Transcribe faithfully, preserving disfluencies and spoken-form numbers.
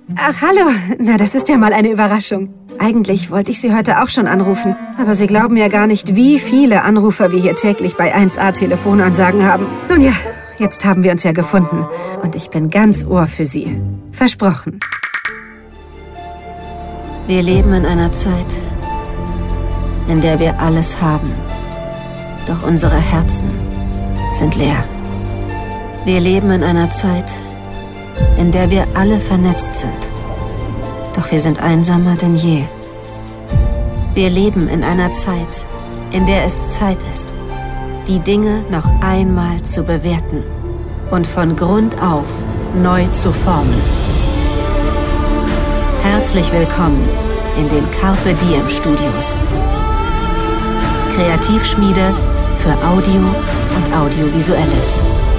Ach, hallo. Na, das ist ja mal eine Überraschung. Eigentlich wollte ich Sie heute auch schon anrufen. Aber Sie glauben ja gar nicht, wie viele Anrufer wir hier täglich bei eins A Telefonansagen haben. Nun ja, jetzt haben wir uns ja gefunden. Und ich bin ganz Ohr für Sie. Versprochen. Wir leben in einer Zeit, in der wir alles haben. Doch unsere Herzen sind leer. Wir leben in einer Zeit, in der wir alle vernetzt sind. Doch wir sind einsamer denn je. Wir leben in einer Zeit, in der es Zeit ist, die Dinge noch einmal zu bewerten und von Grund auf neu zu formen. Herzlich willkommen in den Carpe Diem Studios. Kreativschmiede für Audio und Audiovisuelles.